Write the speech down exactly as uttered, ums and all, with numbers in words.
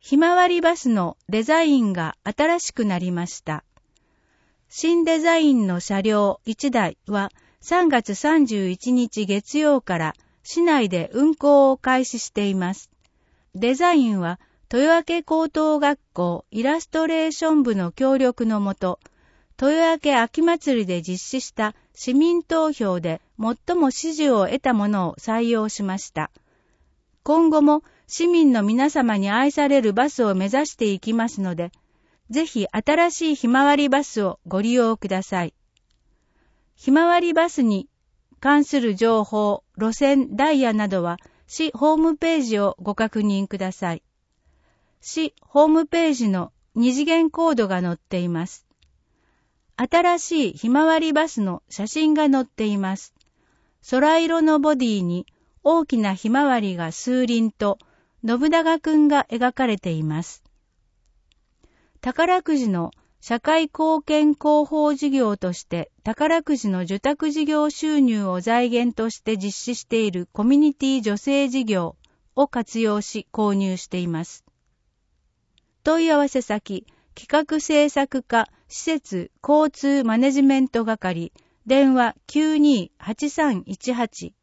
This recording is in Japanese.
ひまわりバスのデザインが新しくなりました。新デザインの車両いちだいはさんがつさんじゅういちにち月曜から市内で運行を開始しています。デザインは豊明高等学校イラストレーション部の協力のもと、豊明秋祭りで実施した市民投票で最も支持を得たものを採用しました。今後も市民の皆様に愛されるバスを目指していきますので、ぜひ新しいひまわりバスをご利用ください。ひまわりバスに関する情報、路線、ダイヤなどは市ホームページをご確認ください。市ホームページの二次元コードが載っています。新しいひまわりバスの写真が載っています。空色のボディに大きなひまわりが数輪と信長くんが描かれています。宝くじの社会貢献広報事業として宝くじの受託事業収入を財源として実施しているコミュニティ助成事業を活用し購入しています。問い合わせ先、企画制作課施設交通マネジメント係、電話 きゅうにーはちさんいちはち